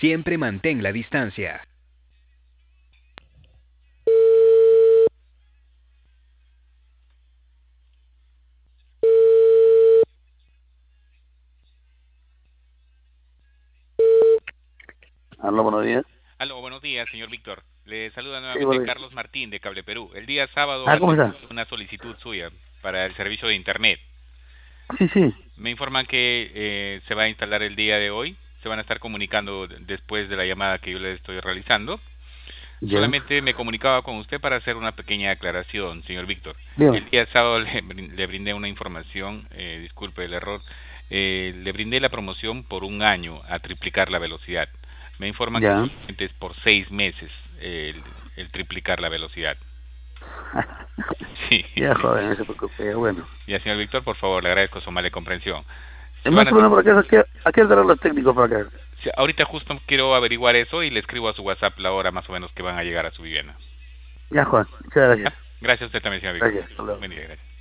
Siempre mantén la distancia. Aló, buenos días. Aló, buenos días, señor Víctor. Le saluda Sí, nuevamente buenos días. Carlos Martín de Cable Perú. El día sábado Ah, ¿cómo atendí está? una solicitud suya para el servicio de Internet. Sí, sí. Me informan que se va a instalar el día de hoy. Se van a estar comunicando después de la llamada que yo le estoy realizando. Ya. Solamente me comunicaba con usted para hacer una pequeña aclaración, señor Víctor. Bien. El día sábado le brindé una información, disculpe el error, le brindé la promoción por un año a triplicar la velocidad. Me informan que Ya. solamente es por 6 meses el triplicar la velocidad. Sí, Ya, sí. joven, no se preocupe. Ya, bueno. Ya, señor Víctor, por favor, le agradezco su amable comprensión. Se van Más a o estar, menos por acá, aquí estarán los técnicos para acá. ahorita justo quiero averiguar eso y le escribo a su WhatsApp la hora más o menos que van a llegar a su vivienda. Ya, Juan. Muchas gracias. ¿Ya? Gracias a usted también, señor Víctor. Gracias. Hasta luego. Buen día, gracias.